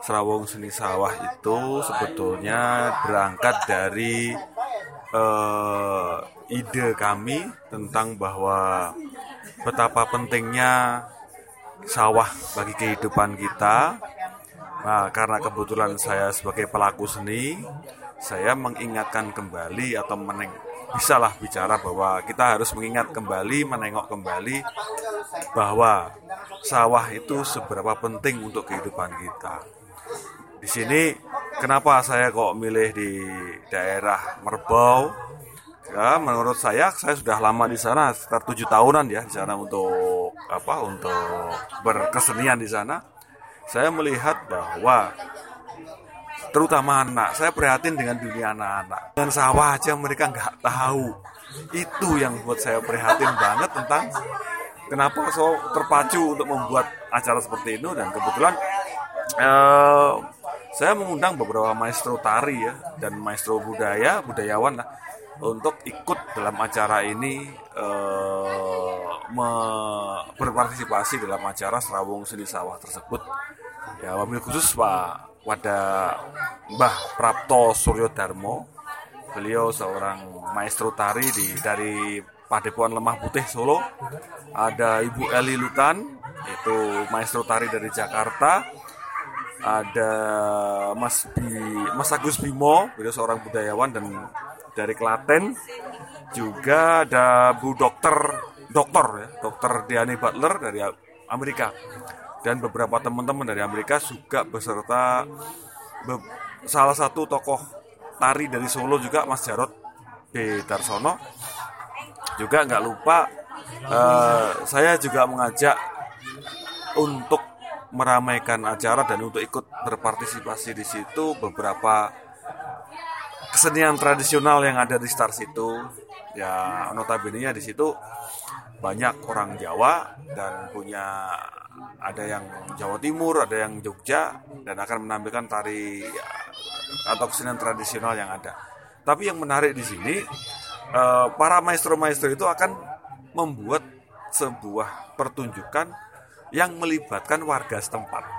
Serawung Seni Sawah itu sebetulnya berangkat dari ide kami tentang bahwa betapa pentingnya sawah bagi kehidupan kita. Nah, karena kebetulan saya sebagai pelaku seni, saya mengingatkan kembali atau bisalah bicara bahwa kita harus mengingat kembali, menengok kembali bahwa sawah itu seberapa penting untuk kehidupan kita. Di sini kenapa saya kok milih di daerah Merbau? Ya, menurut saya sudah lama di sana, sekitar 7 tahunan ya di sana untuk berkesenian di sana. Saya melihat bahwa terutama anak, saya prihatin dengan dunia anak-anak. Dengan sawah aja mereka nggak tahu. Itu yang buat saya prihatin banget tentang kenapa terpacu untuk membuat acara seperti itu. Dan kebetulan saya mengundang beberapa maestro tari ya dan maestro budayawan lah untuk ikut dalam acara ini, berpartisipasi dalam acara Serawung Seni Sawah tersebut. Ya, wabil khusus pada Mbah Prapto Suryodarmo. Beliau seorang maestro tari dari Padepokan Lemah Putih Solo. Ada Ibu Eli Lutan, itu maestro tari dari Jakarta. Ada Mas Agus Bimo, beliau seorang budayawan dan dari Klaten. Juga ada Bu Dokter Diane Butler dari Amerika. Dan beberapa teman-teman dari Amerika juga beserta salah satu tokoh tari dari Solo juga, Mas Jarod B. Darsono. Juga nggak lupa saya juga mengajak untuk meramaikan acara dan untuk ikut berpartisipasi di situ beberapa kesenian tradisional yang ada di sekitar situ. Ya, notabene-nya di situ banyak orang Jawa dan ada yang Jawa Timur, ada yang Jogja, dan akan menampilkan tari atau kesenian tradisional yang ada. Tapi yang menarik di sini, para maestro-maestro itu akan membuat sebuah pertunjukan yang melibatkan warga setempat.